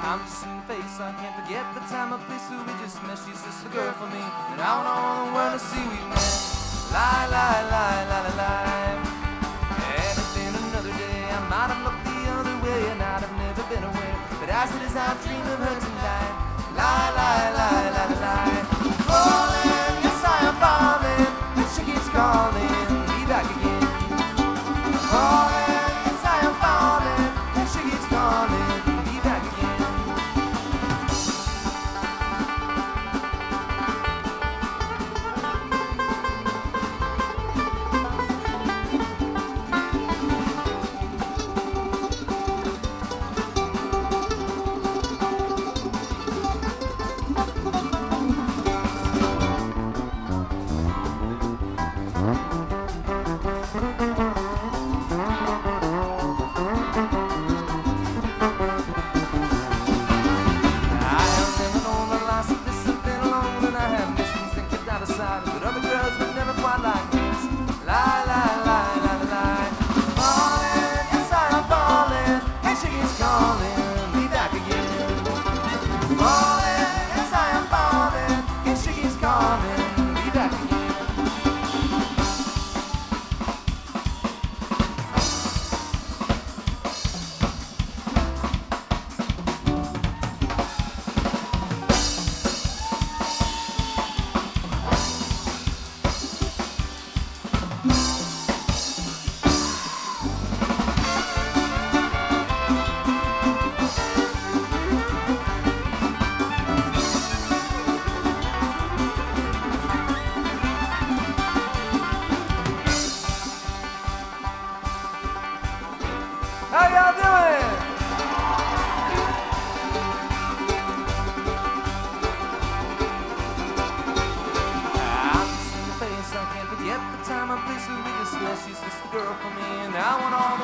I'm just in the face, I can't forget the time and place where we just met. She's just the girl for me, and I want all the world to see we met. Lie, lie, lie, lie, lie, lie. Had it been another day, I might have looked the other way, and I'd have never been aware. But as it is, I dream of her tonight. Lie, lie, lie, lie, lie. Falling, yes I am falling, and she keeps calling me back again. Falling, yes I am falling, and she keeps calling me back again. But other girls were never quite like this. Lie, lie, lie, lie, lie. Falling, yes I am falling, and she keeps calling me back again. Falling, yes I am falling, and she keeps calling me back again. How y'all doing? I'm just in the face, I can't forget the time and place where we just met. She's just the girl for me, and I want all